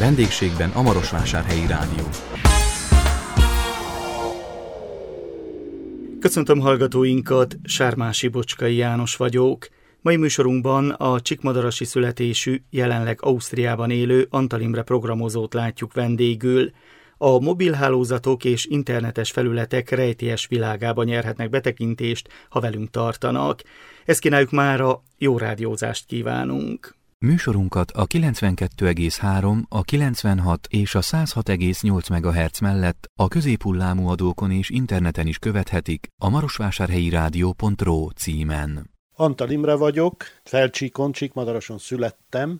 Vendégségben a Marosvásárhelyi Rádió. Köszöntöm hallgatóinkat, Sármási Bocskai János vagyok. Mai műsorunkban a csíkmadarasi születésű, jelenleg Ausztriában élő Antal Imre programozót látjuk vendégül. A mobilhálózatok és internetes felületek rejtélyes világába nyerhetnek betekintést, ha velünk tartanak. Ezt kínáljuk mára, jó rádiózást kívánunk! Műsorunkat a 92,3, a 96 és a 106,8 MHz mellett a középhullámú adókon és interneten is követhetik a marosvásárhelyirádió.ro címen. Antal Imre vagyok, Felcsíkon, Csíkmadaroson születtem.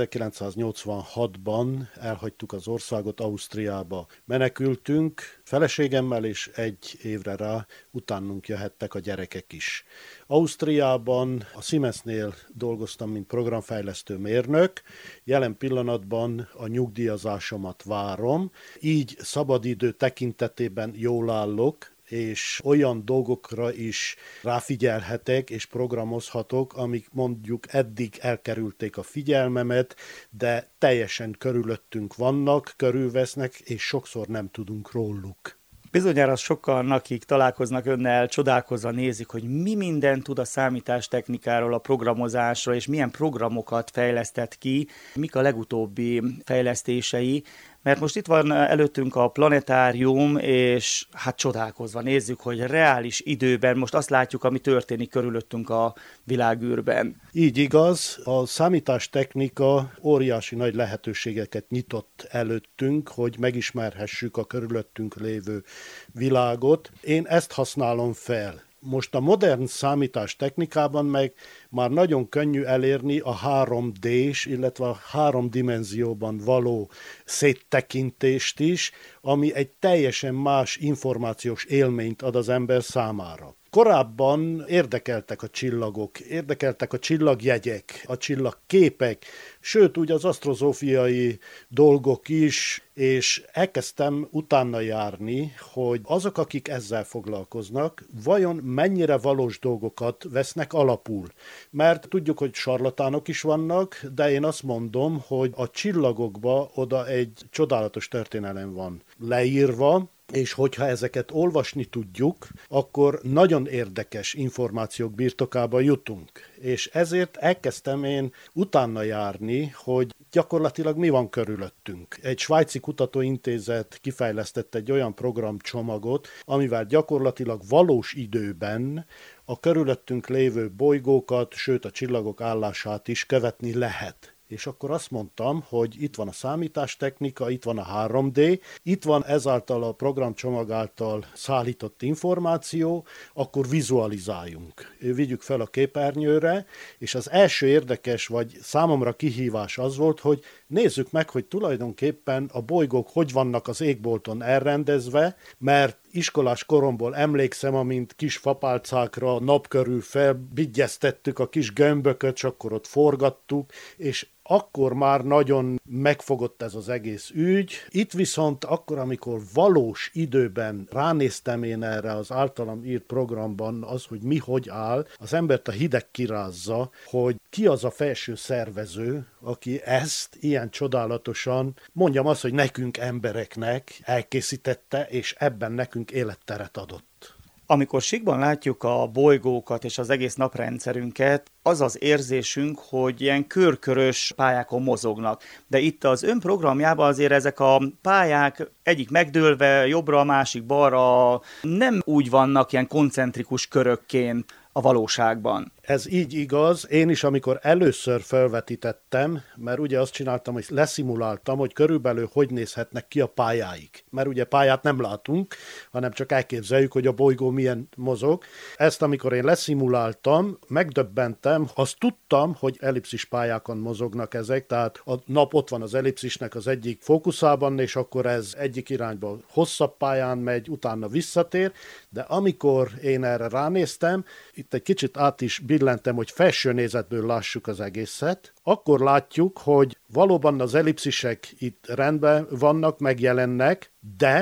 1986-ban elhagytuk az országot, Ausztriába menekültünk. Feleségemmel és egy évre rá utánunk jöhettek a gyerekek is. Ausztriában a Siemensnél dolgoztam, mint programfejlesztő mérnök. Jelen pillanatban a nyugdíjazásomat várom. Így szabadidő tekintetében jól állok, és olyan dolgokra is ráfigyelhetek és programozhatok, amik mondjuk eddig elkerülték a figyelmemet, de teljesen körülöttünk vannak, körülvesznek, és sokszor nem tudunk róluk. Bizonyára sokan, akik találkoznak önnel, csodálkozva nézik, hogy mi mindent tud a számítástechnikáról, a programozásról, és milyen programokat fejlesztett ki, mik a legutóbbi fejlesztései. Mert most itt van előttünk a planetárium, és hát csodálkozva nézzük, hogy reális időben most azt látjuk, ami történik körülöttünk a világűrben. Így igaz, a számítástechnika óriási nagy lehetőségeket nyitott előttünk, hogy megismerhessük a körülöttünk lévő világot. Én ezt használom fel. Most a modern számítástechnikában meg már nagyon könnyű elérni a 3D-s, illetve a 3 dimenzióban való széttekintést is, ami egy teljesen más információs élményt ad az ember számára. Korábban érdekeltek a csillagok, érdekeltek a csillagjegyek, a csillagképek, sőt úgy az asztrozófiai dolgok is, és elkezdtem utána járni, hogy azok, akik ezzel foglalkoznak, vajon mennyire valós dolgokat vesznek alapul. Mert tudjuk, hogy sarlatánok is vannak, de én azt mondom, hogy a csillagokba oda egy csodálatos történelem van leírva, és hogyha ezeket olvasni tudjuk, akkor nagyon érdekes információk birtokába jutunk. És ezért elkezdtem én utána járni, hogy gyakorlatilag mi van körülöttünk. Egy svájci kutatóintézet kifejlesztett egy olyan programcsomagot, amivel gyakorlatilag valós időben a körülöttünk lévő bolygókat, sőt a csillagok állását is követni lehet. És akkor azt mondtam, hogy itt van a számítástechnika, itt van a 3D, itt van ezáltal a programcsomag által szállított információ, akkor vizualizáljunk. Vigyük fel a képernyőre, és az első érdekes, vagy számomra kihívás az volt, hogy nézzük meg, hogy tulajdonképpen a bolygók hogy vannak az égbolton elrendezve, mert iskolás koromból emlékszem, amint kis fapálcákra nap körül felbigyeztettük a kis gömbököt, és akkor ott forgattuk, és akkor már nagyon megfogott ez az egész ügy. Itt viszont akkor, amikor valós időben ránéztem én erre az általam írt programban, az, hogy mi hogy áll, az embert a hideg kirázza, hogy ki az a felső szervező, aki ezt ilyen csodálatosan, mondjam azt, hogy nekünk embereknek elkészítette, és ebben nekünk életteret adott. Amikor síkban látjuk a bolygókat és az egész naprendszerünket, az az érzésünk, hogy ilyen körkörös pályákon mozognak. De itt az ön programjában azért ezek a pályák egyik megdőlve, jobbra, a másik balra, nem úgy vannak ilyen koncentrikus körökként a valóságban. Ez így igaz. Én is, amikor először felvetítettem, mert ugye azt csináltam, hogy leszimuláltam, hogy körülbelül hogy nézhetnek ki a pályáik. Mert ugye pályát nem látunk, hanem csak elképzeljük, hogy a bolygó milyen mozog. Ezt, amikor én leszimuláltam, megdöbbentem, azt tudtam, hogy ellipszis pályákon mozognak ezek, tehát a nap ott van az ellipszisnek az egyik fókuszában, és akkor ez egyik irányba hosszabb pályán megy, utána visszatér, de amikor én erre ránéztem, itt egy kicsit át is billentem, hogy felső nézetből lássuk az egészet, akkor látjuk, hogy valóban az ellipszisek itt rendben vannak, megjelennek, de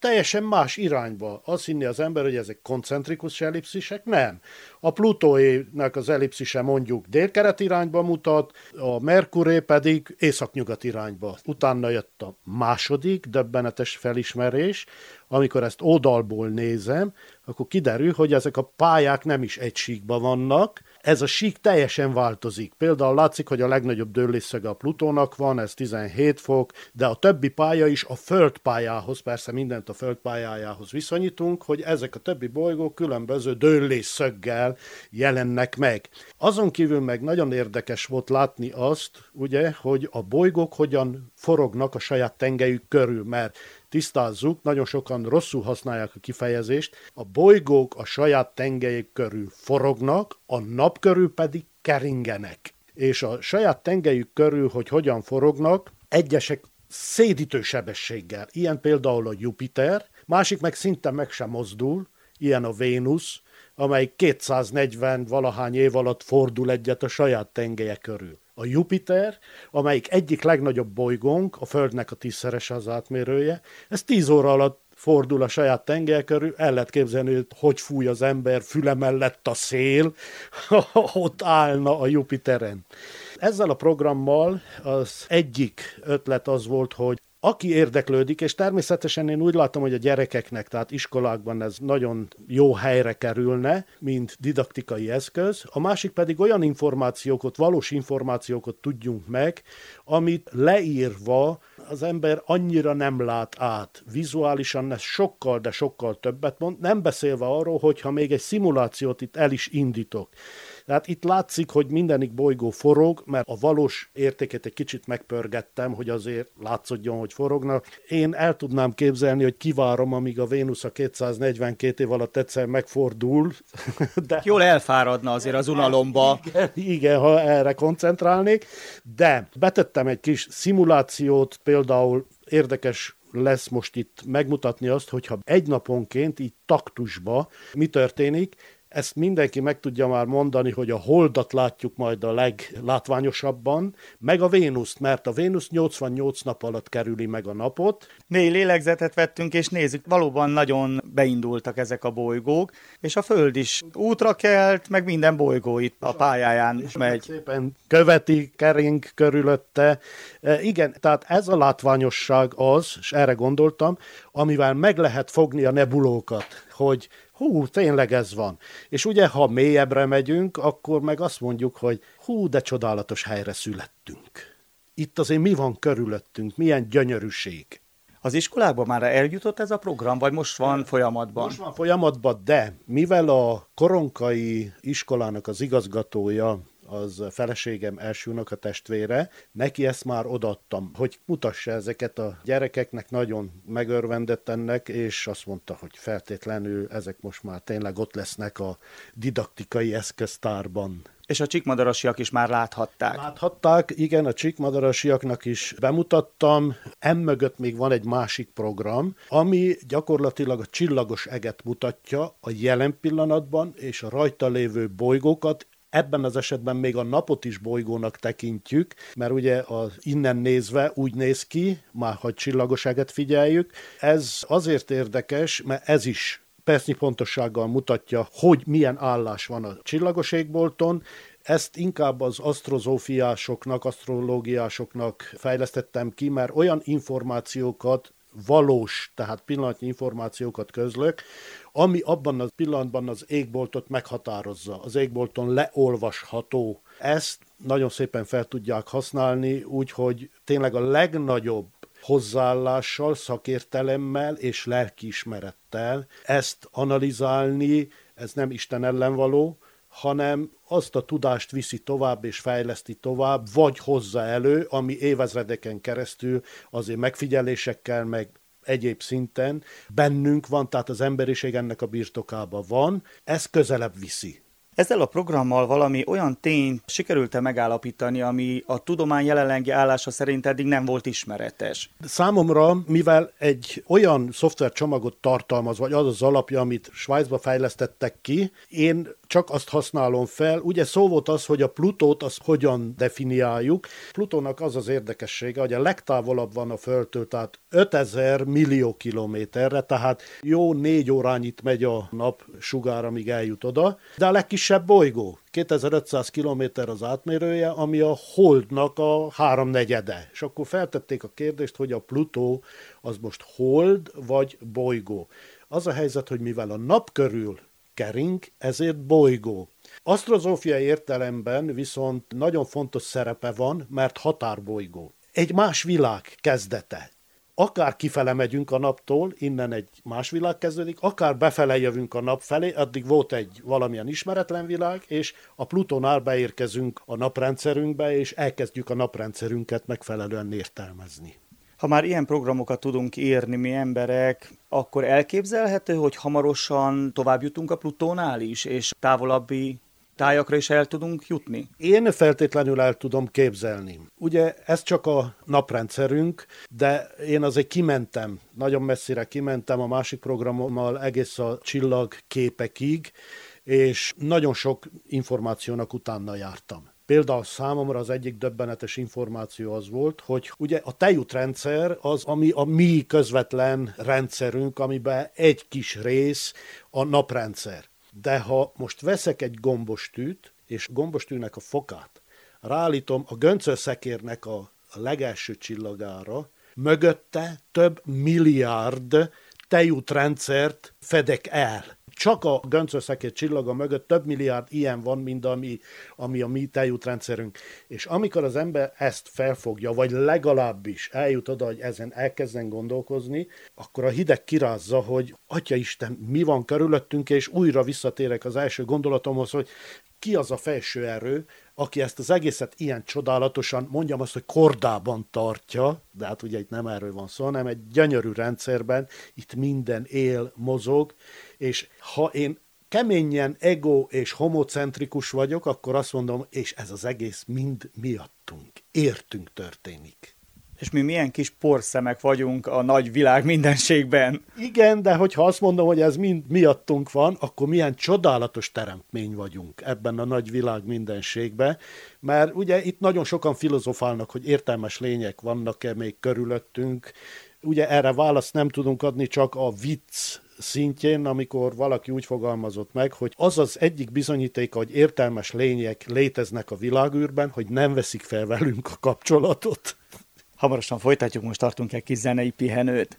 teljesen más irányba. Azt hinni az ember, hogy ezek koncentrikus ellipszisek, nem. A Plutóének az ellipszise mondjuk délkelet irányba mutat, a Merkuré pedig északnyugat irányba. Utána jött a második döbbenetes felismerés, amikor ezt oldalból nézem, akkor kiderül, hogy ezek a pályák nem is egy síkban vannak, ez a sík teljesen változik. Például látszik, hogy a legnagyobb dőlésszöge a Plutónak van, ez 17 fok, de a többi pálya is a földpályához, persze mindent a földpályájához viszonyítunk, hogy ezek a többi bolygók különböző dőlésszöggel jelennek meg. Azon kívül meg nagyon érdekes volt látni azt, ugye, hogy a bolygók hogyan forognak a saját tengelyük körül, mert tisztázzuk, nagyon sokan rosszul használják a kifejezést, a bolygók a saját tengelyük körül forognak, a nap körül pedig keringenek. És a saját tengelyük körül, hogy hogyan forognak, egyesek szédítő sebességgel. Ilyen például a Jupiter, másik meg szinte meg sem mozdul, ilyen a Vénusz, amely 240 valahány év alatt fordul egyet a saját tengelye körül. A Jupiter, amelyik egyik legnagyobb bolygónk, a Földnek a 10-szerese az átmérője, ez 10 óra alatt fordul a saját tengelye körül, el lehet képzelni, hogy fúj az ember füle mellett a szél, ott állna a Jupiteren. Ezzel a programmal az egyik ötlet az volt, hogy aki érdeklődik, és természetesen én úgy látom, hogy a gyerekeknek, tehát iskolákban ez nagyon jó helyre kerülne, mint didaktikai eszköz, a másik pedig olyan információkat, valós információkat tudjunk meg, amit leírva az ember annyira nem lát át. Vizuálisan ez sokkal, de sokkal többet mond, nem beszélve arról, hogyha még egy szimulációt itt el is indítok. Tehát itt látszik, hogy mindenik bolygó forog, mert a valós értéket egy kicsit megpörgettem, hogy azért látszódjon, hogy forognak. Én el tudnám képzelni, hogy kivárom, amíg a Vénusz a 242 év alatt egyszer megfordul. De jól elfáradna azért az unalomba. Igen, ha erre koncentrálnék. De betettem egy kis szimulációt, például érdekes lesz most itt megmutatni azt, hogyha egy naponként így taktusba mi történik. Ezt mindenki meg tudja már mondani, hogy a Holdat látjuk majd a leglátványosabban, meg a Vénuszt, mert a Vénusz 88 nap alatt kerüli meg a napot. Mély lélegzetet vettünk, és nézzük, valóban nagyon beindultak ezek a bolygók, és a Föld is útra kelt, meg minden bolygó itt a pályáján megy. Szépen követi, kering körülötte. Igen, tehát ez a látványosság az, és erre gondoltam, amivel meg lehet fogni a nebulókat, hogy tényleg ez van. És ugye, ha mélyebbre megyünk, akkor meg azt mondjuk, hogy de csodálatos helyre születtünk. Itt azért mi van körülöttünk, milyen gyönyörűség. Az iskolákban már eljutott ez a program, vagy most van folyamatban? Most van folyamatban, de mivel a koronkai iskolának az igazgatója, az feleségem első unokatestvére, neki ezt már odaadtam, hogy mutassa ezeket a gyerekeknek, nagyon megörvendett ennek, és azt mondta, hogy feltétlenül ezek most már tényleg ott lesznek a didaktikai eszköztárban. És a csíkmadarasiak is már láthatták. Láthatták, igen, a csíkmadarasiaknak is bemutattam. Emögött még van egy másik program, ami gyakorlatilag a csillagos eget mutatja a jelen pillanatban, és a rajta lévő bolygókat. Ebben az esetben még a napot is bolygónak tekintjük, mert ugye az innen nézve úgy néz ki, már ha csillagoságot figyeljük. Ez azért érdekes, mert ez is percnyi pontossággal mutatja, hogy milyen állás van a csillagos égbolton. Ezt inkább az asztrozófiásoknak, asztrológiásoknak fejlesztettem ki, mert olyan információkat, valós, tehát pillanatnyi információkat közlök, ami abban a pillanatban az égboltot meghatározza, az égbolton leolvasható. Ezt nagyon szépen fel tudják használni, úgyhogy tényleg a legnagyobb hozzáállással, szakértelemmel és lelkiismerettel ezt analizálni, ez nem Isten ellen való, hanem azt a tudást viszi tovább és fejleszti tovább, vagy hozza elő, ami évezredeken keresztül azért megfigyelésekkel, meg egyéb szinten bennünk van, tehát az emberiség ennek a birtokában van, ez közelebb viszi. Ezzel a programmal valami olyan tényt sikerült-e megállapítani, ami a tudomány jelenlegi állása szerint eddig nem volt ismeretes? Számomra, mivel egy olyan szoftvercsomagot tartalmaz, vagy az az alapja, amit Svájcba fejlesztettek ki, én csak azt használom fel. Ugye szó volt az, hogy a Plutót azt hogyan definiáljuk. Plutónak az az érdekessége, hogy a legtávolabb van a Földtől, tehát 5000 millió kilométerre, tehát jó 4 órányit megy a nap sugár, amíg eljut oda, de a legkisebb bolygó. 2500 kilométer az átmérője, ami a Holdnak a 3/4. És akkor feltették a kérdést, hogy a Plutó az most hold vagy bolygó. Az a helyzet, hogy mivel a nap körül kering, ezért bolygó. Asztrozófiai értelemben viszont nagyon fontos szerepe van, mert határbolygó. Egy más világ kezdete. Akár kifele megyünk a naptól, innen egy más világ kezdődik, akár befele jövünk a nap felé, addig volt egy valamilyen ismeretlen világ, és a Plutónál beérkezünk a naprendszerünkbe, és elkezdjük a naprendszerünket megfelelően értelmezni. Ha már ilyen programokat tudunk írni mi emberek, akkor elképzelhető, hogy hamarosan tovább jutunk a Plutónál is, és távolabbi tájakra is el tudunk jutni? Én feltétlenül el tudom képzelni. Ugye ez csak a naprendszerünk, de én azért kimentem, nagyon messzire kimentem a másik programommal egész a csillagképekig, és nagyon sok információnak utána jártam. Például számomra az egyik döbbenetes információ az volt, hogy ugye a tejútrendszer az, ami a mi közvetlen rendszerünk, amiben egy kis rész a naprendszer. De ha most veszek egy gombostűt, és gombostűnek a fokát ráállítom a göncölszekérnek a legelső csillagára, mögötte több milliárd tejútrendszert fedek el. Csak a göncölszekér csillaga mögött több milliárd ilyen van, mint ami a mi tejútrendszerünk. És amikor az ember ezt felfogja, vagy legalábbis eljut oda, hogy ezen elkezden gondolkozni, akkor a hideg kirázza, hogy Atyaisten, mi van körülöttünk, és újra visszatérek az első gondolatomhoz, hogy ki az a felső erő, aki ezt az egészet ilyen csodálatosan, mondjam azt, hogy kordában tartja, de hát ugye itt nem erről van szó, hanem egy gyönyörű rendszerben, itt minden él, mozog, és ha én keményen ego és homocentrikus vagyok, akkor azt mondom, és ez az egész mind miattunk, értünk történik. És mi milyen kis porszemek vagyunk a nagy világ mindenségben. Igen, de hogyha azt mondom, hogy ez mind miattunk van, akkor milyen csodálatos teremtmény vagyunk ebben a nagy világ mindenségben, mert ugye itt nagyon sokan filozofálnak, hogy értelmes lények vannak-e még körülöttünk. Ugye erre választ nem tudunk adni, csak a vicc szintjén, amikor valaki úgy fogalmazott meg, hogy az az egyik bizonyítéka, hogy értelmes lények léteznek a világűrben, hogy nem veszik fel velünk a kapcsolatot. Hamarosan folytatjuk, most tartunk egy kis zenei pihenőt.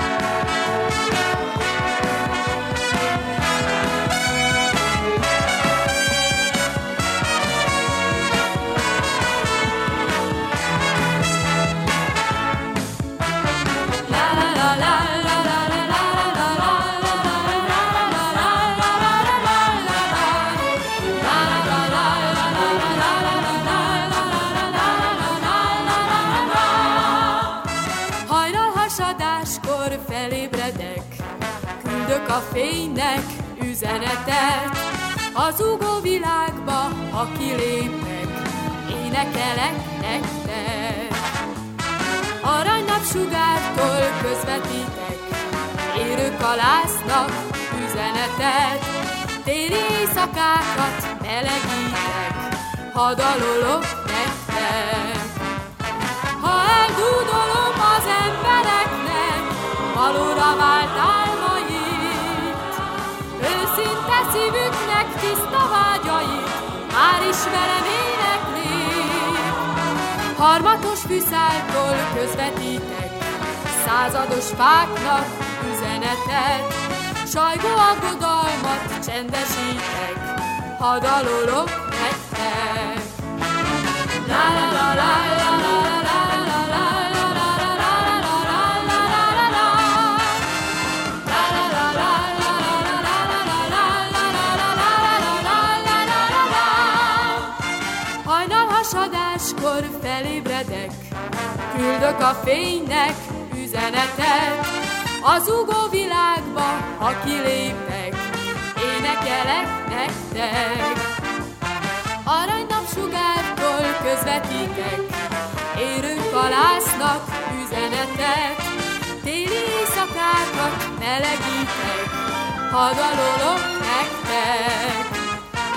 A fénynek üzenetet, az ugó világba, ha kilépek, énekelek nektek. Aranynapsugártól közvetítek, érők alásznak üzenetet, téli éjszakákat melegítek, hadalolok nektek. Ha eldúdolom az embereknek, valóra vált álmait, őszinte szívüknek tiszta vágyait, már is velem éneklik. Harmatos fűszáltól közvetítek, százados fáknak üzenetet, sajgó aggodalmat csendesítek, hadalolok nektek. La la la la la la la la la. Hasadáskor felébredek, küldök a fénynek üzenetet, az ugó világba, ha kilépek, énekelek nektek. Aranynapsugártól közvetítek, érők alásznak üzenetet, téli éjszakákat melegítek, hadalolok nektek.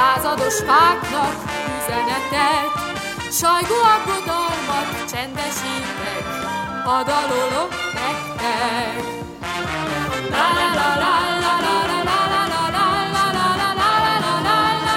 százados fáknak üzenetet, sajgó aggodalmat csendesítek, a dalolok nektek. La la la la la la la la la la la la la la la la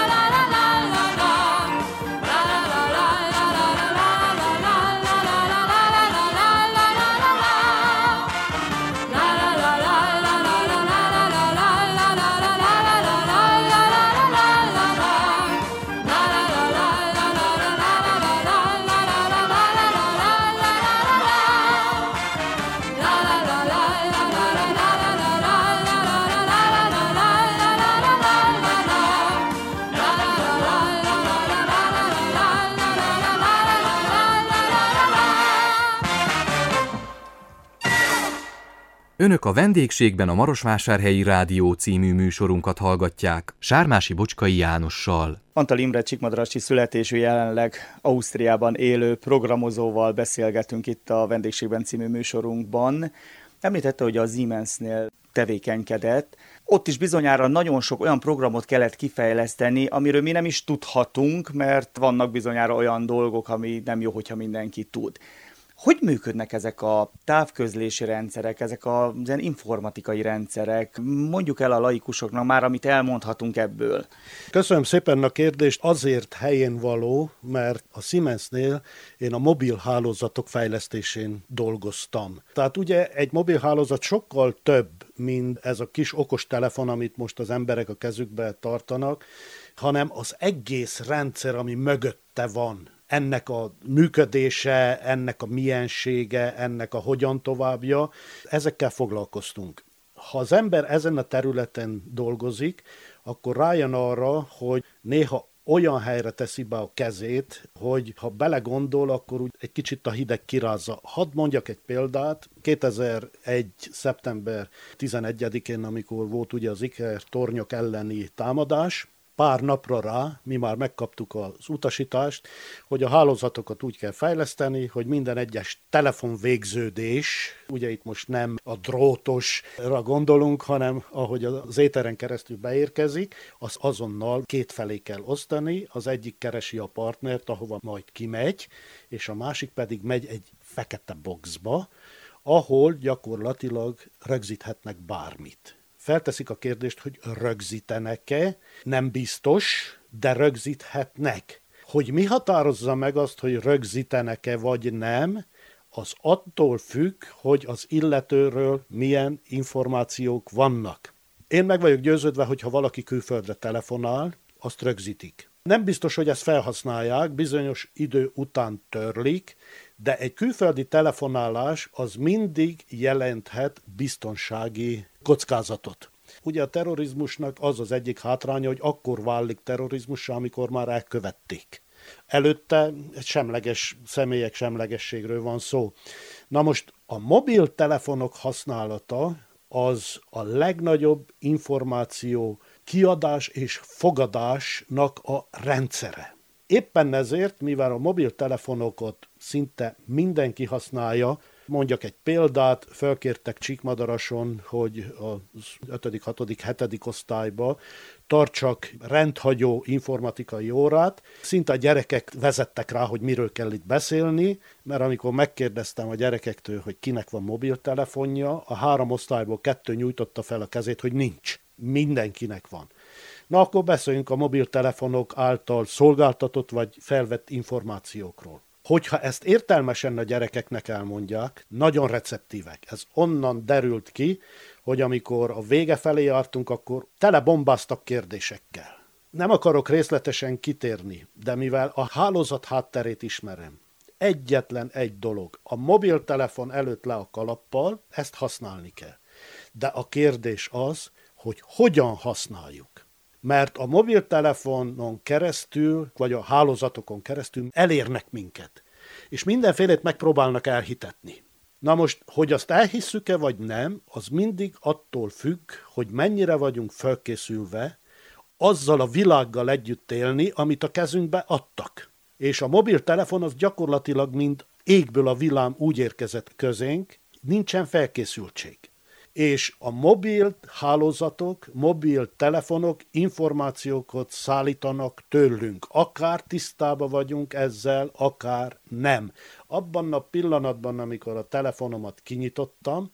Önök a vendégségben a Marosvásárhelyi Rádió című műsorunkat hallgatják Sármási Bocskai Jánossal. Antal Imre csíkmadarasi születésű, jelenleg Ausztriában élő programozóval beszélgetünk itt a Vendégségben című műsorunkban. Említette, hogy a Siemensnél tevékenykedett. Ott is bizonyára nagyon sok olyan programot kellett kifejleszteni, amiről mi nem is tudhatunk, mert vannak bizonyára olyan dolgok, ami nem jó, hogyha mindenki tud. Hogy működnek ezek a távközlési rendszerek, ezek az ilyen informatikai rendszerek? Mondjuk el a laikusoknak már, amit elmondhatunk ebből. Köszönöm szépen a kérdést, azért helyén való, mert a Siemensnél én a mobilhálózatok fejlesztésén dolgoztam. Tehát ugye egy mobilhálózat sokkal több, mint ez a kis okostelefon, amit most az emberek a kezükbe tartanak, hanem az egész rendszer, ami mögötte van. Ennek a működése, ennek a miensége, ennek a hogyan továbbja, ezekkel foglalkoztunk. Ha az ember ezen a területen dolgozik, akkor rájön arra, hogy néha olyan helyre teszi be a kezét, hogy ha belegondol, akkor úgy egy kicsit a hideg kirázza. Hadd mondjak egy példát. 2001. szeptember 11-én, amikor volt ugye az ikertornyok elleni támadás, pár napra rá mi már megkaptuk az utasítást, hogy a hálózatokat úgy kell fejleszteni, hogy minden egyes telefonvégződés, ugye itt most nem a drótosra gondolunk, hanem ahogy az éteren keresztül beérkezik, az azonnal kétfelé kell osztani, az egyik keresi a partnert, ahova majd kimegy, és a másik pedig megy egy fekete boxba, ahol gyakorlatilag rögzíthetnek bármit. Felteszik a kérdést, hogy rögzítenek-e, nem biztos, de rögzíthetnek. Hogy mi határozza meg azt, hogy rögzítenek-e vagy nem, az attól függ, hogy az illetőről milyen információk vannak. Én meg vagyok győződve, hogy ha valaki külföldre telefonál, azt rögzítik. Nem biztos, hogy ezt felhasználják, bizonyos idő után törlik, de egy külföldi telefonálás az mindig jelenthet biztonsági kockázatot. Ugye a terrorizmusnak az az egyik hátránya, hogy akkor válik terrorizmussá, amikor már elkövették. Előtte semleges személyek semlegességről van szó. Na most a mobiltelefonok használata az a legnagyobb információ kiadás és fogadásnak a rendszere. Éppen ezért, mivel a mobiltelefonokat szinte mindenki használja, mondjak egy példát, felkértek Csíkmadarason, hogy az 5., 6., 7. osztályba tartsak rendhagyó informatikai órát. Szinte a gyerekek vezettek rá, hogy miről kell itt beszélni, mert amikor megkérdeztem a gyerekektől, hogy kinek van mobiltelefonja, a 3 osztályból 2 nyújtotta fel a kezét, hogy nincs. Mindenkinek van. Na akkor beszéljünk a mobiltelefonok által szolgáltatott vagy felvett információkról. Hogyha ezt értelmesen a gyerekeknek elmondják, nagyon receptívek. Ez onnan derült ki, hogy amikor a vége felé jártunk, akkor tele bombáztak kérdésekkel. Nem akarok részletesen kitérni, de mivel a hálózat hátterét ismerem, egyetlen egy dolog, a mobiltelefon előtt le a kalappal, ezt használni kell. De a kérdés az, hogy hogyan használjuk. Mert a mobiltelefonon keresztül, vagy a hálózatokon keresztül elérnek minket. És mindenfélét megpróbálnak elhitetni. Na most, hogy azt elhisszük-e, vagy nem, az mindig attól függ, hogy mennyire vagyunk felkészülve azzal a világgal együtt élni, amit a kezünkbe adtak. És a mobiltelefon az gyakorlatilag mind égből a villám úgy érkezett közénk, nincsen felkészültség. És a mobil hálózatok, mobil telefonok információkat szállítanak tőlünk. Akár tisztában vagyunk ezzel, akár nem. Abban a pillanatban, amikor a telefonomat kinyitottam,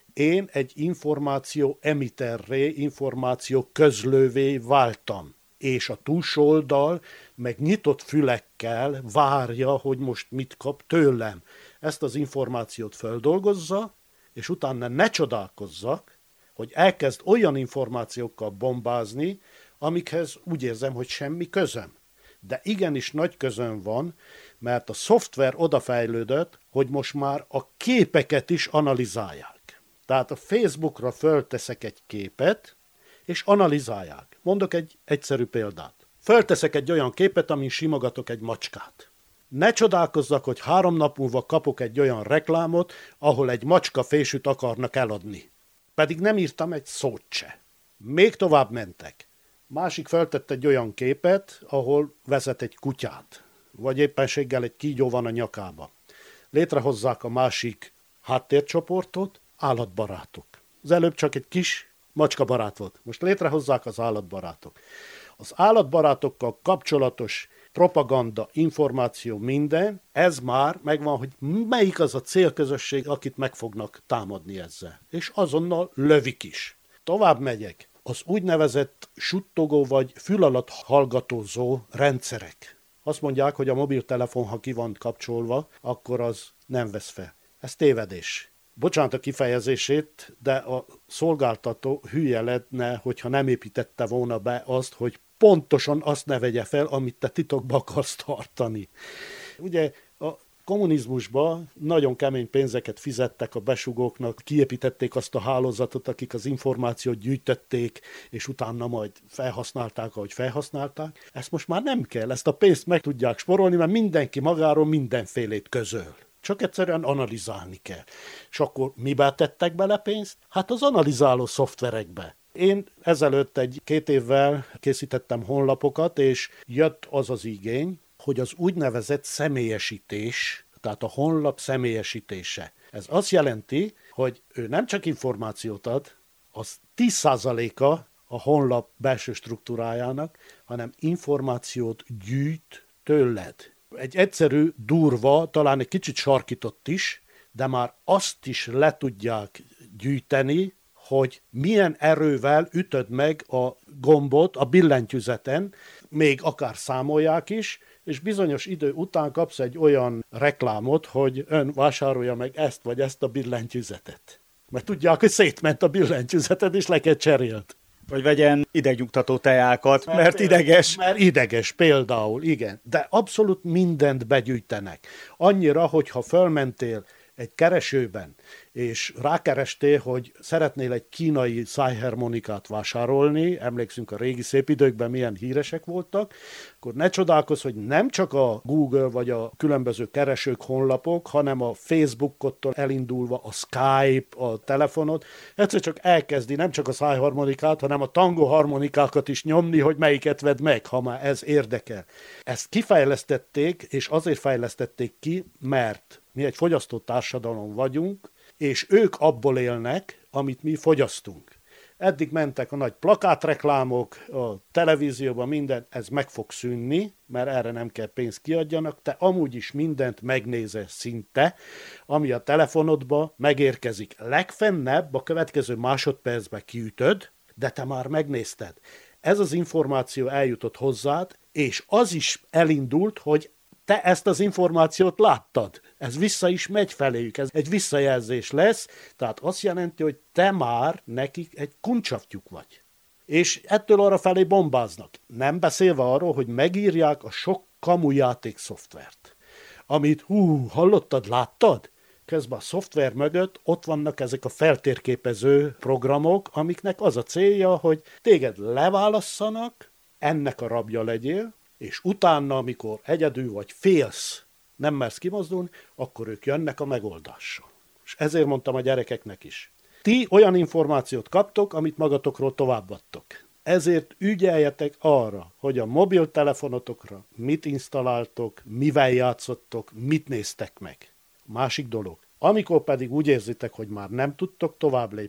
én egy információ emiterré, információ közlővé váltam. És a túlsó oldal meg nyitott fülekkel várja, hogy most mit kap tőlem. Ezt az információt feldolgozza, és utána ne csodálkozzak, hogy elkezd olyan információkkal bombázni, amikhez úgy érzem, hogy semmi közöm. De igenis nagy közöm van, mert a szoftver odafejlődött, hogy most már a képeket is analizálják. Tehát a Facebookra fölteszek egy képet, és analizálják. Mondok egy egyszerű példát. Fölteszek egy olyan képet, amin simogatok egy macskát. Ne csodálkozzak, hogy 3 nap múlva kapok egy olyan reklámot, ahol egy macskafésűt akarnak eladni. Pedig nem írtam egy szót se. Még tovább mentek. Másik feltett egy olyan képet, ahol vezet egy kutyát, vagy éppenséggel egy kígyó van a nyakába. Létrehozzák a másik háttércsoportot, állatbarátok. Az előbb csak egy kis macskabarát volt. Most létrehozzák az állatbarátok. Az állatbarátokkal kapcsolatos propaganda, információ, minden, ez már megvan, hogy melyik az a célközösség, akit meg fognak támadni ezzel. És azonnal lövik is. Tovább megyek. Az úgynevezett suttogó vagy fül alatt hallgatózó rendszerek. Azt mondják, hogy a mobiltelefon, ha ki van kapcsolva, akkor az nem vesz fel. Ez tévedés. Bocsánat a kifejezését, de a szolgáltató hülye lenne, hogyha nem építette volna be azt, hogy pontosan azt ne vegye fel, amit te titokba akarsz tartani. Ugye a kommunizmusban nagyon kemény pénzeket fizettek a besugóknak, kiépítették azt a hálózatot, akik az információt gyűjtötték, és utána majd felhasználták, ahogy felhasználták. Ezt most már nem kell, ezt a pénzt meg tudják sporolni, mert mindenki magáról mindenfélét közöl. Csak egyszerűen analizálni kell. És akkor mibe tettek bele pénzt? Hát az analizáló szoftverekbe. Én ezelőtt 2 évvel készítettem honlapokat, és jött az az igény, hogy az úgynevezett személyesítés, tehát a honlap személyesítése. Ez azt jelenti, hogy ő nem csak információt ad, az 10%-a a honlap belső struktúrájának, hanem információt gyűjt tőled. Egy egyszerű, durva, talán egy kicsit sarkított is, de már azt is le tudják gyűjteni, hogy milyen erővel ütöd meg a gombot a billentyűzeten, még akár számolják is, és bizonyos idő után kapsz egy olyan reklámot, hogy ön vásárolja meg ezt vagy ezt a billentyűzetet. Mert tudják, hogy szétment a billentyűzeted, és le kell cserélt. Vagy vegyen idegnyugtató teákat, mert ideges. Mert ideges, például, igen. De abszolút mindent begyűjtenek. Annyira, hogyha fölmentél egy keresőben, és rákerestél, hogy szeretnél egy kínai szájharmonikát vásárolni, emlékszünk a régi szép időkben milyen híresek voltak, akkor ne csodálkozz, hogy nem csak a Google vagy a különböző keresők, honlapok, hanem a Facebookottól elindulva a Skype, a telefonot, egyszer csak elkezdi nem csak a szájharmonikát, hanem a tango harmonikákat is nyomni, hogy melyiket vedd meg, ha már ez érdekel. Ezt kifejlesztették, és azért fejlesztették ki, mert mi egy fogyasztó társadalom vagyunk, és ők abból élnek, amit mi fogyasztunk. Eddig mentek a nagy plakátreklámok, a televízióban minden, ez meg fog szűnni, mert erre nem kell pénzt kiadjanak, te amúgy is mindent megnézel szinte, ami a telefonodba megérkezik. Legfennebb a következő másodpercben kiütöd, de te már megnézted. Ez az információ eljutott hozzád, és az is elindult, hogy te ezt az információt láttad. Ez vissza is megy feléjük, ez egy visszajelzés lesz, tehát azt jelenti, hogy te már nekik egy kuncsaftyúk vagy. És ettől arra felé bombáznak. Nem beszélve arról, hogy megírják a sok kamu játékszoftvert. Amit, hallottad, láttad? Közben a szoftver mögött ott vannak ezek a feltérképező programok, amiknek az a célja, hogy téged leválasszanak, ennek a rabja legyél, és utána, amikor egyedül vagy félsz, nem mersz kimozdulni, akkor ők jönnek a megoldással. És ezért mondtam a gyerekeknek is. Ti olyan információt kaptok, amit magatokról továbbadtok. Ezért ügyeljetek arra, hogy a mobiltelefonotokra mit installáltok, mivel játszottok, mit néztek meg. Másik dolog. Amikor pedig úgy érzitek, hogy már nem tudtok tovább lépni,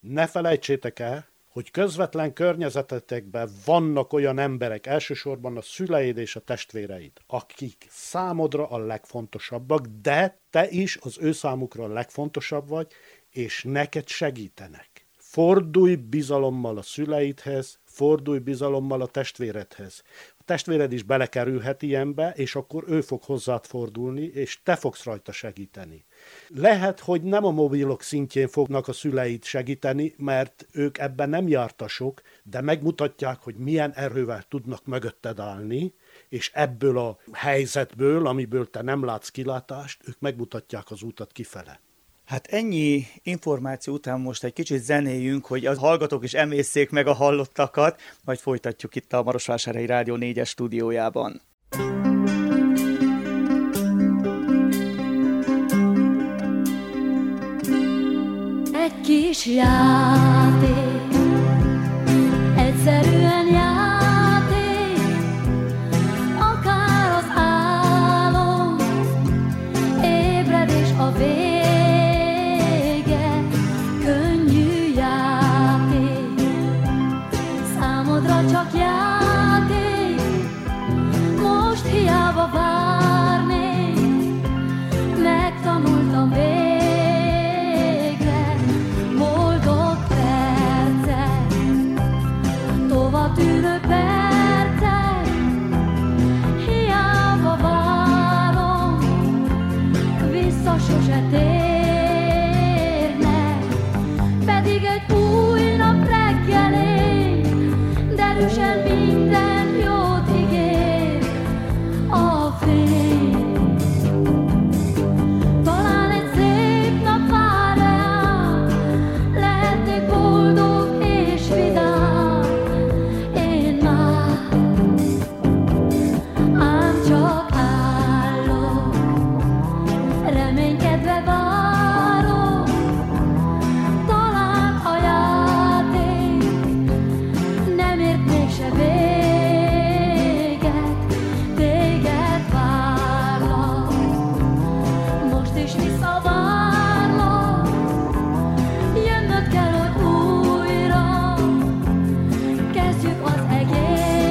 Ne felejtsétek el, hogy közvetlen környezetetekben vannak olyan emberek, elsősorban a szüleid és a testvéreid, akik számodra a legfontosabbak, de te is az ő számukra a legfontosabb vagy, és neked segítenek. Fordulj bizalommal a szüleidhez, fordulj bizalommal a testvéredhez. A testvéred is belekerülhet ilyenbe, és akkor ő fog hozzád fordulni, és te fogsz rajta segíteni. Lehet, hogy nem a mobilok szintjén fognak a szüleid segíteni, mert ők ebben nem jártasok, de megmutatják, hogy milyen erővel tudnak mögötted állni, és ebből a helyzetből, amiből te nem látsz kilátást, ők megmutatják az utat kifele. Hát ennyi információ után most egy kicsit zenéljünk, hogy a hallgatók is emészszék meg a hallottakat, majd folytatjuk itt a Marosvásárhelyi Rádió 4-es stúdiójában. Egy kis játék, egyszerűen játék, akár az álom, ébredés a vége, könnyű játék, számodra csak játék, most hiába várnék, megtanultam végre. Tűrő percek, hiába várom, vissza sose térnek, pedig egy új nap reggelén, derűsen minden jót ígér a fény. Talán egy szép nap vár rám, lehetnék boldog és vidám. Csak állok, reménykedve várok, talán a játék nem ért mégse véget, téged várlak, most is visszavárlak, jönnöd kell, hogy újra kezdjük az egész.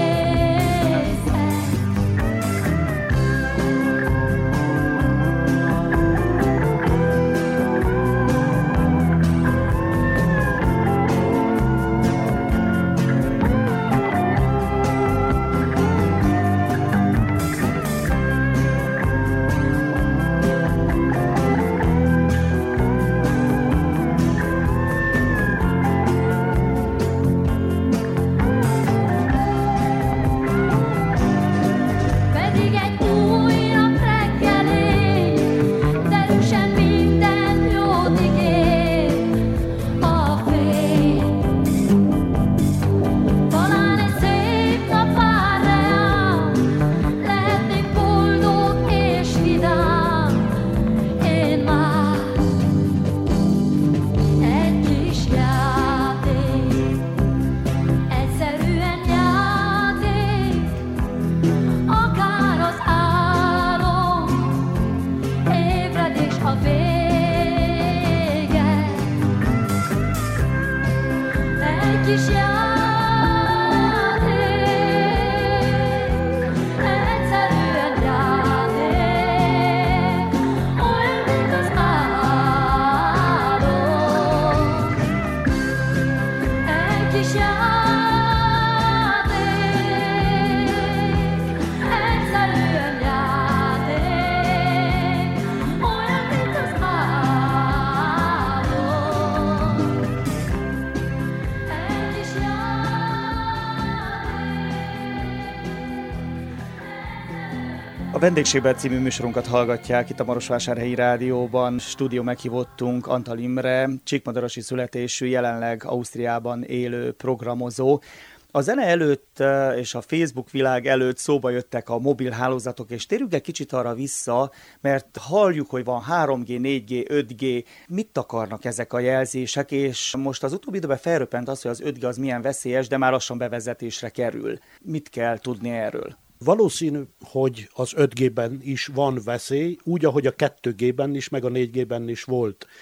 A Vendégségben című műsorunkat hallgatják itt a Marosvásárhelyi Rádióban. Stúdió meghívottunk Antal Imre, csíkmadarasi születésű, jelenleg Ausztriában élő programozó. A zene előtt és a Facebook világ előtt szóba jöttek a mobil hálózatok, és térjünk egy kicsit arra vissza, mert halljuk, hogy van 3G, 4G, 5G, mit akarnak ezek a jelzések, és most az utóbbi időben felröppent az, hogy az 5G az milyen veszélyes, de már lassan bevezetésre kerül. Mit kell tudni erről? Valószínű, hogy az 5G-ben is van veszély, úgy, ahogy a 2G-ben is, meg a 4G-ben is volt.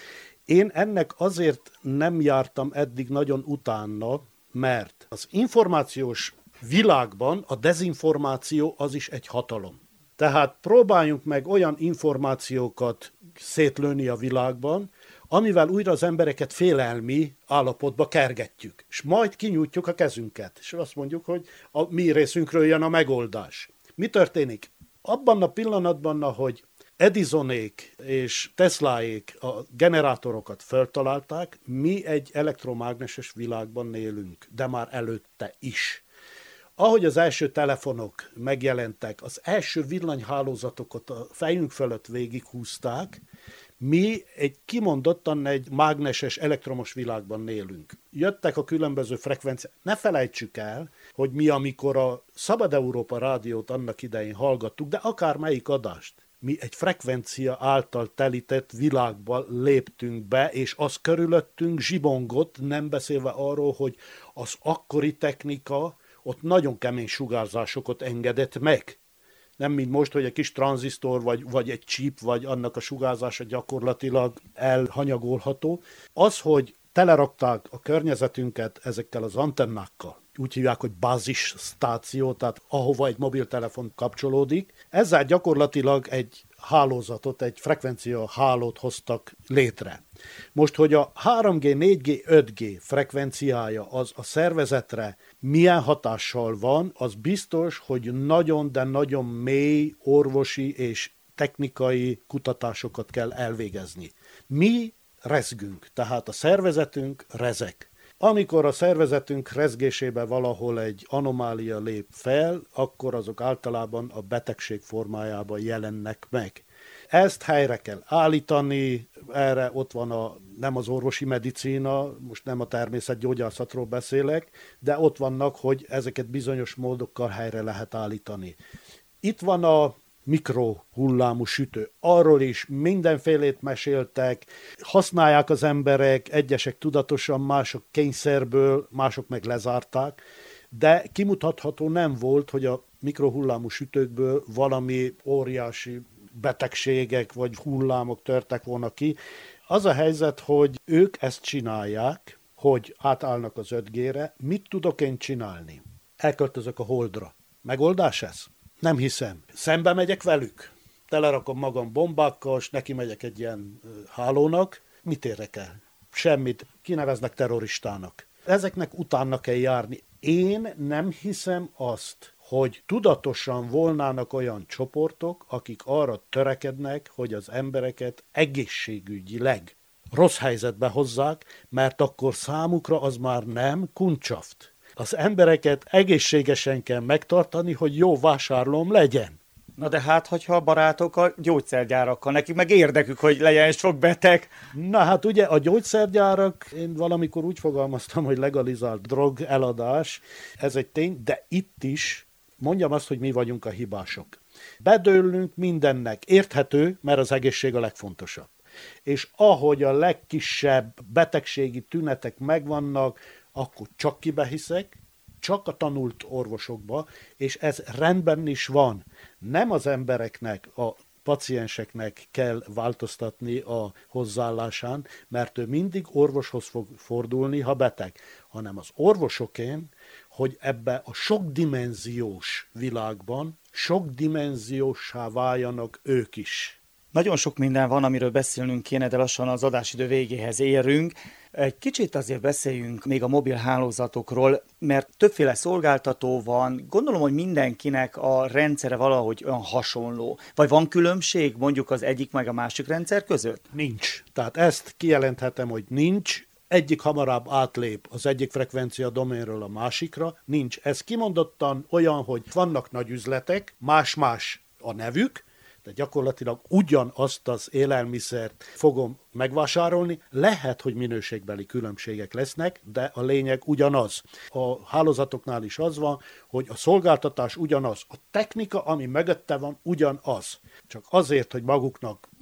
Én ennek azért nem jártam eddig nagyon utána, mert az információs világban a dezinformáció az is egy hatalom. Tehát próbáljunk meg olyan információkat szétlőni a világban, amivel újra az embereket félelmi állapotba kergetjük. És majd kinyújtjuk a kezünket, és azt mondjuk, hogy a mi részünkről jön a megoldás. Mi történik? Abban a pillanatban, ahogy Edisonék és Teslaék a generátorokat feltalálták, mi egy elektromágneses világban élünk, de már előtte is. Ahogy az első telefonok megjelentek, az első villanyhálózatokat a fejünk fölött végighúzták, mi kimondottan egy mágneses, elektromos világban élünk. Jöttek a különböző frekvenciák. Ne felejtsük el, hogy mi, amikor a Szabad Európa rádiót annak idején hallgattuk, de akármelyik adást, mi egy frekvencia által telített világba léptünk be, és az körülöttünk zsibongott, nem beszélve arról, hogy az akkori technika ott nagyon kemény sugárzásokat engedett meg. Nem mint most, hogy egy kis tranzisztor, vagy egy chip, vagy annak a sugárzása gyakorlatilag elhanyagolható. Az, hogy telerakták a környezetünket ezekkel az antennákkal, úgy hívják, hogy bázis stáció, tehát ahova egy mobiltelefon kapcsolódik, ezzel gyakorlatilag egy hálózatot, egy frekvencia hálót hoztak létre. Most, hogy a 3G, 4G, 5G frekvenciája az a szervezetre milyen hatással van, az biztos, hogy nagyon, de nagyon mély orvosi és technikai kutatásokat kell elvégezni. Mi rezgünk, tehát a szervezetünk rezeg. Amikor a szervezetünk rezgésébe valahol egy anomália lép fel, akkor azok általában a betegség formájában jelennek meg. Ezt helyre kell állítani, erre ott van nem az orvosi medicína, most nem a természetgyógyászatról beszélek, de ott vannak, hogy ezeket bizonyos módokkal helyre lehet állítani. Itt van a mikrohullámú sütő. Arról is mindenfélét meséltek, használják az emberek, egyesek tudatosan, mások kényszerből, mások meg lezárták, de kimutatható nem volt, hogy a mikrohullámú sütőkből valami óriási betegségek vagy hullámok törtek volna ki. Az a helyzet, hogy ők ezt csinálják, hogy átállnak az 5G-re. Mit tudok én csinálni? Elköltözök a Holdra. Megoldás ez? Nem hiszem. Szembe megyek velük. Telerakom magam bombákkal, és neki megyek egy ilyen hálónak. Mit érek el? Semmit. Kineveznek terroristának. Ezeknek utána kell járni. Én nem hiszem azt, hogy tudatosan volnának olyan csoportok, akik arra törekednek, hogy az embereket egészségügyileg rossz helyzetbe hozzák, mert akkor számukra az már nem kuncsaft. Az embereket egészségesen kell megtartani, hogy jó vásárlóm legyen. Na de hát, hogyha a barátok a gyógyszergyárakkal, nekik meg érdekük, hogy legyen sok beteg. Na hát ugye a gyógyszergyárak, én valamikor úgy fogalmaztam, hogy legalizált drog eladás, ez egy tény, de itt is mondjam azt, hogy mi vagyunk a hibások. Bedőlünk mindennek, érthető, mert az egészség a legfontosabb. És ahogy a legkisebb betegségi tünetek megvannak, akkor csak kibehiszek, csak a tanult orvosokba, és ez rendben is van. Nem az embereknek, a pacienseknek kell változtatni a hozzáállásán, mert ő mindig orvoshoz fog fordulni, ha beteg, hanem az orvosokén, hogy ebbe a sokdimenziós világban sokdimenzióssá váljanak ők is. Nagyon sok minden van, amiről beszélnünk kéne, de lassan az adásidő végéhez érünk. Egy kicsit azért beszéljünk még a mobil hálózatokról, mert többféle szolgáltató van. Gondolom, hogy mindenkinek a rendszere valahogy olyan hasonló. Vagy van különbség mondjuk az egyik meg a másik rendszer között? Nincs. Tehát ezt kijelenthetem, hogy nincs. Egyik hamarabb átlép az egyik frekvencia doménről a másikra. Nincs. Ez kimondottan olyan, hogy vannak nagy üzletek, más-más a nevük, de gyakorlatilag ugyanazt az élelmiszert fogom megvásárolni. Lehet, hogy minőségbeli különbségek lesznek, de a lényeg ugyanaz. A hálózatoknál is az van, hogy a szolgáltatás ugyanaz. A technika, ami mögötte van, ugyanaz. Csak azért, hogy maguknak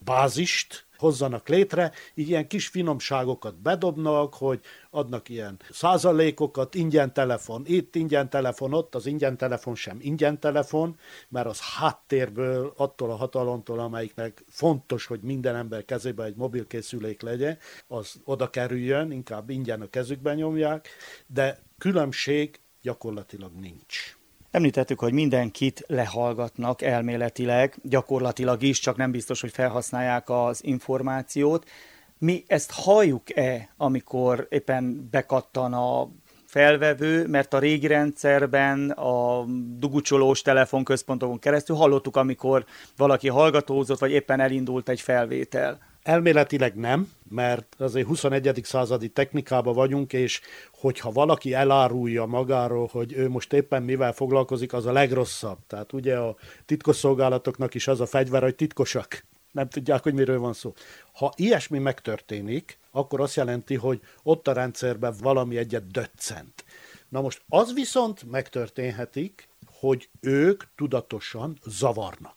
bázist hozzanak létre, így ilyen kis finomságokat bedobnak, hogy adnak ilyen százalékokat, ingyen telefon itt, ingyen telefon ott, az ingyen telefon sem ingyen telefon, mert az háttérből, attól a hatalomtól, amelyiknek fontos, hogy minden ember kezében egy mobilkészülék legyen, az oda kerüljön, inkább ingyen a kezükben nyomják, de különbség gyakorlatilag nincs. Említettük, hogy mindenkit lehallgatnak elméletileg, gyakorlatilag is, csak nem biztos, hogy felhasználják az információt. Mi ezt halljuk-e, amikor éppen bekattan a felvevő, mert a régi rendszerben a dugucsolós telefonközpontokon keresztül hallottuk, amikor valaki hallgatózott, vagy éppen elindult egy felvétel. Elméletileg nem, mert azért 21. századi technikában vagyunk, és hogyha valaki elárulja magáról, hogy ő most éppen mivel foglalkozik, az a legrosszabb. Tehát ugye a titkosszolgálatoknak is az a fegyver, hogy titkosak. Nem tudják, hogy miről van szó. Ha ilyesmi megtörténik, akkor azt jelenti, hogy ott a rendszerben valami egyet döccent. Na most az viszont megtörténhetik, hogy ők tudatosan zavarnak.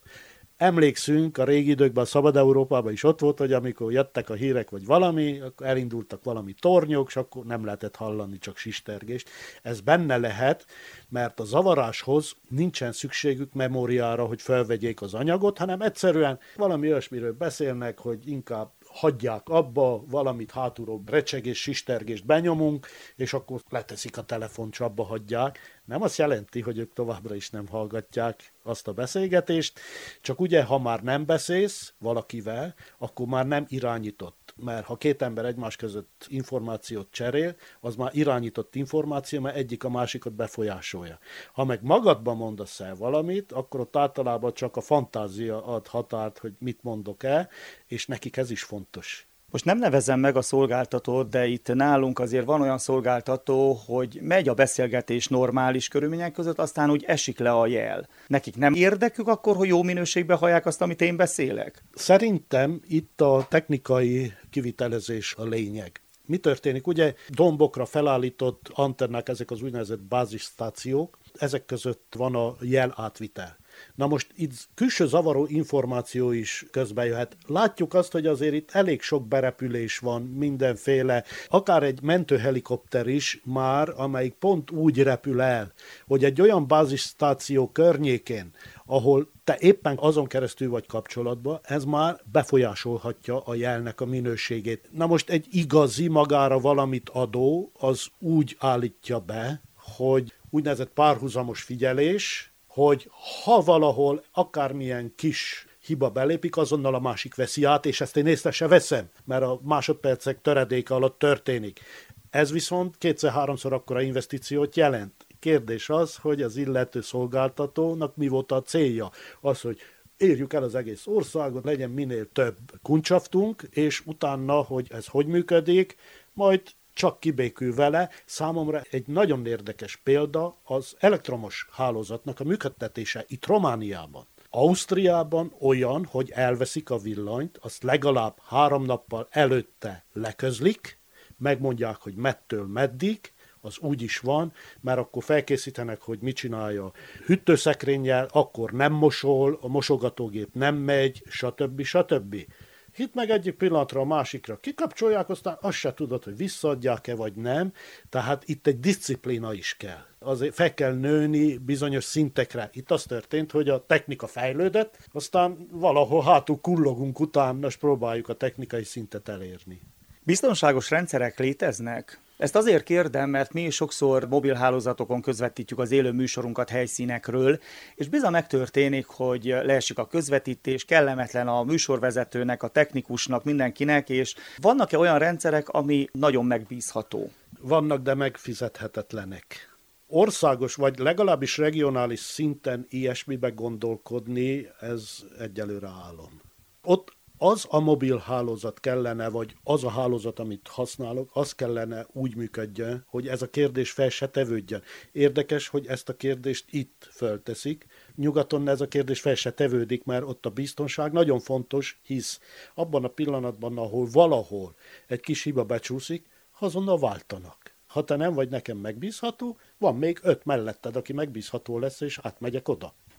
Emlékszünk, a régi időkben, a Szabad Európában is ott volt, hogy amikor jöttek a hírek, vagy valami, akkor elindultak valami tornyok, és akkor nem lehetett hallani, csak sistergést. Ez benne lehet, mert a zavaráshoz nincsen szükségük memóriára, hogy felvegyék az anyagot, hanem egyszerűen valami olyasmiről beszélnek, hogy inkább hagyják abba, valamit hátulról recsegés, sistergést benyomunk, és akkor leteszik a telefont, és abba hagyják. Nem azt jelenti, hogy ők továbbra is nem hallgatják azt a beszélgetést, csak ugye, ha már nem beszélsz valakivel, akkor már nem irányított. Mert ha két ember egymás között információt cserél, az már irányított információ, mert egyik a másikat befolyásolja. Ha meg magadban mondasz el valamit, akkor ott általában csak a fantázia ad határt, hogy mit mondok el, és nekik ez is fontos. Most nem nevezem meg a szolgáltatót, de itt nálunk azért van olyan szolgáltató, hogy megy a beszélgetés normális körülmények között, aztán úgy esik le a jel. Nekik nem érdekük akkor, hogy jó minőségben hallják azt, amit én beszélek? Szerintem itt a technikai kivitelezés a lényeg. Mi történik? Ugye dombokra felállított antennák, ezek az úgynevezett bázisstációk, ezek között van a jelátvitel. Na most itt külső zavaró információ is közbe jöhet. Látjuk azt, hogy azért itt elég sok berepülés van, mindenféle, akár egy mentőhelikopter is már, amelyik pont úgy repül el, hogy egy olyan bázisstáció környékén, ahol te éppen azon keresztül vagy kapcsolatban, ez már befolyásolhatja a jelnek a minőségét. Na most egy igazi magára valamit adó, az úgy állítja be, hogy úgynevezett párhuzamos figyelés, hogy ha valahol akármilyen kis hiba belépik, azonnal a másik veszi át, és ezt én észre se veszem, mert a másodpercek töredéke alatt történik. Ez viszont 2-3-szor akkora investíciót jelent. Kérdés az, hogy az illető szolgáltatónak mi volt a célja. Az, hogy érjük el az egész országot, legyen minél több kuncsaftunk, és utána, hogy ez hogy működik, majd csak kibékül vele. Számomra egy nagyon érdekes példa az elektromos hálózatnak a működtetése itt Romániában. Ausztriában olyan, hogy elveszik a villanyt, azt legalább 3 nappal előtte leközlik, megmondják, hogy mettől meddig, az úgy is van, mert akkor felkészítenek, hogy mit csinálja hűtőszekrényel, akkor nem mosol, a mosogatógép nem megy, stb. Stb. Itt meg egyik pillanatra a másikra kikapcsolják, aztán azt se tudod, hogy visszaadják-e vagy nem, tehát itt egy diszciplína is kell. Azért fel kell nőni bizonyos szintekre. Itt az történt, hogy a technika fejlődött, aztán valahol hátul kullogunk utána, és próbáljuk a technikai szintet elérni. Biztonságos rendszerek léteznek? Ezt azért kérdem, mert mi sokszor mobilhálózatokon közvetítjük az élő műsorunkat helyszínekről, és bizony megtörténik, hogy leesik a közvetítés, kellemetlen a műsorvezetőnek, a technikusnak, mindenkinek, és vannak-e olyan rendszerek, ami nagyon megbízható? Vannak, de megfizethetetlenek. Országos, vagy legalábbis regionális szinten ilyesmibe gondolkodni, ez egyelőre álom. Ott az a mobil hálózat kellene, vagy az a hálózat, amit használok, az kellene úgy működjön, hogy ez a kérdés fel se tevődjön. Érdekes, hogy ezt a kérdést itt fölteszik. Nyugaton ez a kérdés fel se tevődik, mert ott a biztonság nagyon fontos, hisz abban a pillanatban, ahol valahol egy kis hiba becsúszik, azonnal váltanak. Ha te nem vagy nekem megbízható, van még 5 melletted, aki megbízható lesz, és átmegyek oda.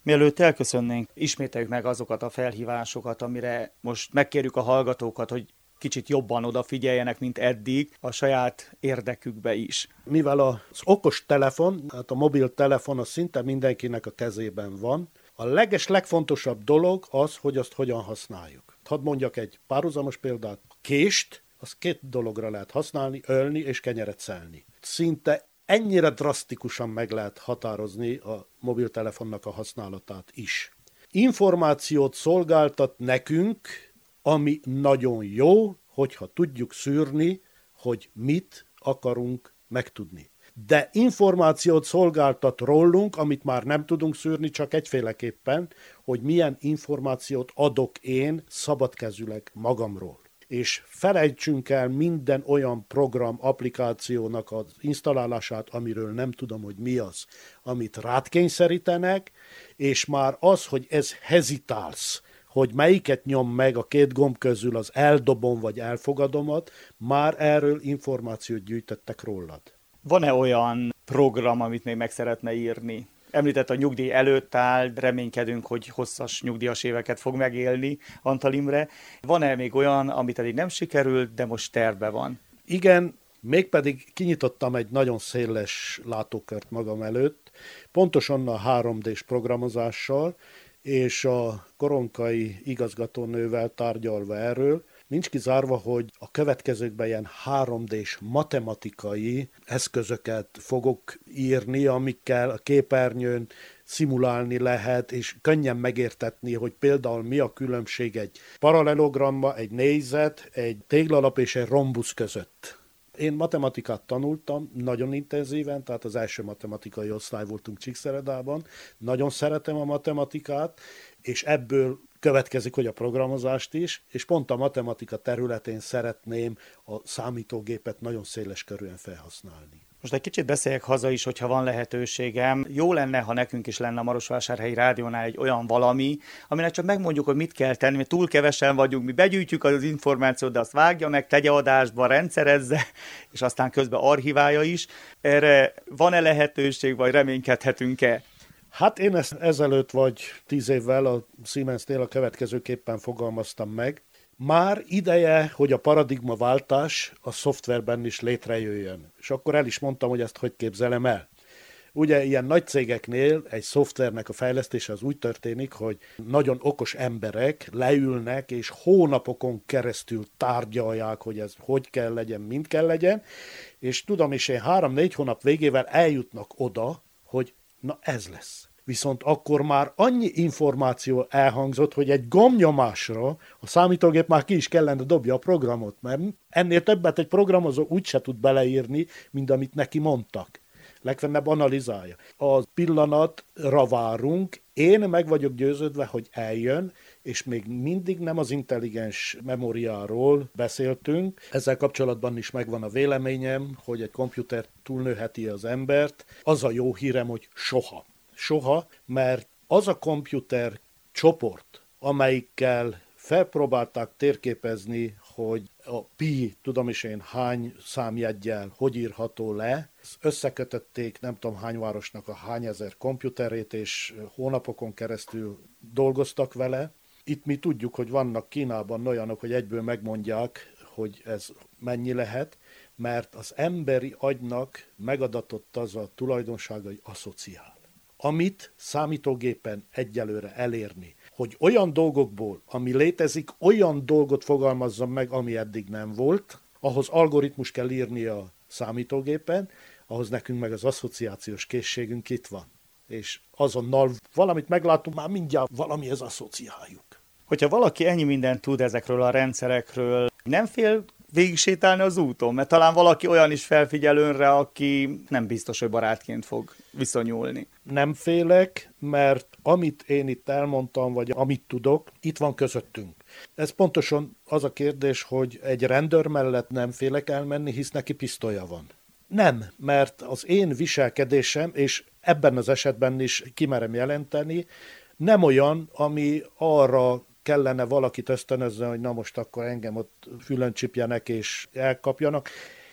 Mielőtt elköszönnénk, ismételjük meg azokat a felhívásokat, amire most megkérjük a hallgatókat, hogy kicsit jobban odafigyeljenek, mint eddig, a saját érdekükbe is. Mivel az okos telefon, tehát a mobiltelefon az szinte mindenkinek a kezében van, a legfontosabb dolog az, hogy azt hogyan használjuk. Hadd mondjak egy párhuzamos példát. A kést, az 2 dologra lehet használni, ölni és kenyeret szelni. Szinte ennyire drasztikusan meg lehet határozni a mobiltelefonnak a használatát is. Információt szolgáltat nekünk, ami nagyon jó, hogyha tudjuk szűrni, hogy mit akarunk megtudni. De információt szolgáltat rólunk, amit már nem tudunk szűrni, csak egyféleképpen, hogy milyen információt adok én szabadkezűleg magamról. És felejtsünk el minden olyan program, applikációnak az installálását, amiről nem tudom, hogy mi az, amit rád kényszerítenek, és már az, hogy ez hezitálsz, hogy melyiket nyom meg a 2 gomb közül, az eldobom vagy elfogadomat, már erről információt gyűjtettek rólad. Van-e olyan program, amit még meg szeretne írni? Említett, a nyugdíj előtt áll, reménykedünk, hogy hosszas nyugdíjas éveket fog megélni Antal Imre. Van-e még olyan, amit eddig nem sikerült, de most tervben van? Igen, mégpedig kinyitottam egy nagyon széles látókört magam előtt, pontosan a 3D-s programozással, és a koronkai igazgatónővel tárgyalva erről. Nincs kizárva, hogy a következőkben ilyen 3D-s matematikai eszközöket fogok írni, amikkel a képernyőn szimulálni lehet, és könnyen megértetni, hogy például mi a különbség egy paralelogramma, egy négyzet, egy téglalap és egy rombusz között. Én matematikát tanultam nagyon intenzíven, tehát az első matematikai osztály voltunk Csíkszeredában. Nagyon szeretem a matematikát, és ebből következik, hogy a programozást is, és pont a matematika területén szeretném a számítógépet nagyon széles körűen felhasználni. Most egy kicsit beszéljek haza is, hogyha van lehetőségem. Jó lenne, ha nekünk is lenne a Marosvásárhelyi Rádiónál egy olyan valami, aminek csak megmondjuk, hogy mit kell tenni, mert túl kevesen vagyunk, mi begyűjtjük az információt, de azt vágja meg, tegye adásba, rendszerezze, és aztán közben archiválja is. Erre van-e lehetőség, vagy reménykedhetünk-e? Hát én ezt ezelőtt vagy 10 évvel a Siemensnél a következőképpen fogalmaztam meg. Már ideje, hogy a paradigmaváltás a szoftverben is létrejöjjön. És akkor el is mondtam, hogy ezt hogy képzelem el. Ugye ilyen nagy cégeknél egy szoftvernek a fejlesztése az úgy történik, hogy nagyon okos emberek leülnek, és hónapokon keresztül tárgyalják, hogy ez hogy kell legyen, mint kell legyen, és tudom is, én 3-4 hónap végével eljutnak oda, hogy na ez lesz. Viszont akkor már annyi információ elhangzott, hogy egy gombnyomásra a számítógép már ki is kellene dobja a programot, mert ennél többet egy programozó úgyse tud beleírni, mint amit neki mondtak. Legfeljebb analizálja. A pillanatra várunk, én meg vagyok győződve, hogy eljön, és még mindig nem az intelligens memóriáról beszéltünk. Ezzel kapcsolatban is megvan a véleményem, hogy egy komputer túlnőheti az embert. Az a jó hírem, hogy soha. Soha, mert az a komputer csoport, amelyikkel felpróbálták térképezni, hogy a pi, tudom is én hány számjeggyel, hogy írható le, összekötötték nem tudom hány városnak a hány ezer komputerét, és hónapokon keresztül dolgoztak vele. Itt mi tudjuk, hogy vannak Kínában olyanok, hogy egyből megmondják, hogy ez mennyi lehet, mert az emberi agynak megadatott az a tulajdonsága, hogy asszociál. Amit számítógépen egyelőre elérni, hogy olyan dolgokból, ami létezik, olyan dolgot fogalmazzon meg, ami eddig nem volt, ahhoz algoritmus kell írni a számítógépen, ahhoz nekünk meg az asszociációs készségünk itt van. És azonnal valamit meglátunk, már mindjárt valamihez asszociáljuk. Hogyha valaki ennyi mindent tud ezekről a rendszerekről, nem fél végig sétálni az úton? Mert talán valaki olyan is felfigyel önre, aki nem biztos, hogy barátként fog viszonyulni. Nem félek, mert amit én itt elmondtam, vagy amit tudok, itt van közöttünk. Ez pontosan az a kérdés, hogy egy rendőr mellett nem félek elmenni, hisz neki pisztolya van. Nem, mert az én viselkedésem, és ebben az esetben is kimerem jelenteni, nem olyan, ami arra kellene valakit ösztönözni, hogy na most akkor engem ott fülön csipjenek és elkapjanak.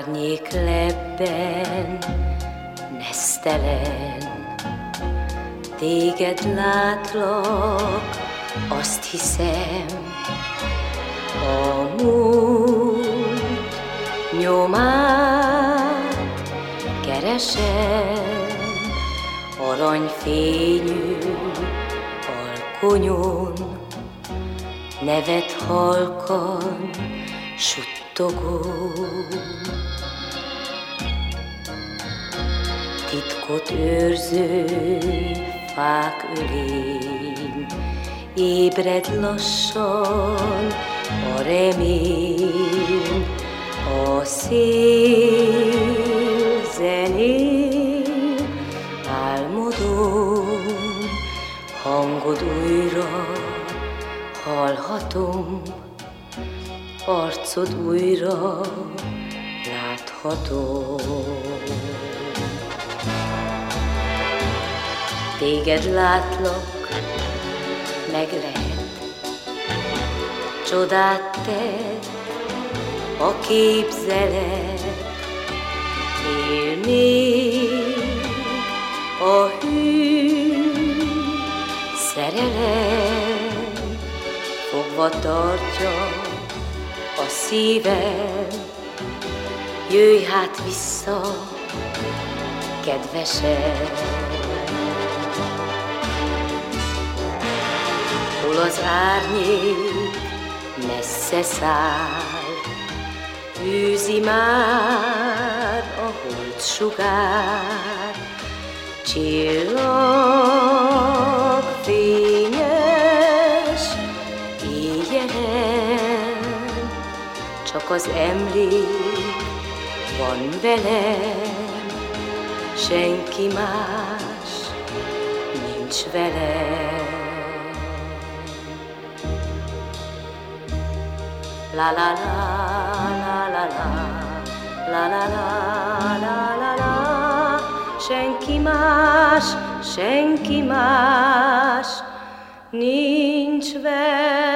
árnyék lebben nesztelen, téged látlak, azt hiszem, a múlt nyomát keresem, aranyfényű alkonyon, nevet halkan suttogom. Titkot őrző fák ölén ébred lassan a remény, a szél zenél álmodom, hangod újra hallhatom, arcod újra láthatom. Téged látlak, meg lehet, csodát tett a képzelet, él még a hű szerelem, fogva tartja a szívem, jöjj hát vissza, kedvesem. Hol az árnyék messze száll, űzi már a holdsugár, csillag fényes éjjelen, csak az emlék van velem, senki más nincs velem. La la la la la la la la la la la, senki más nincs velem.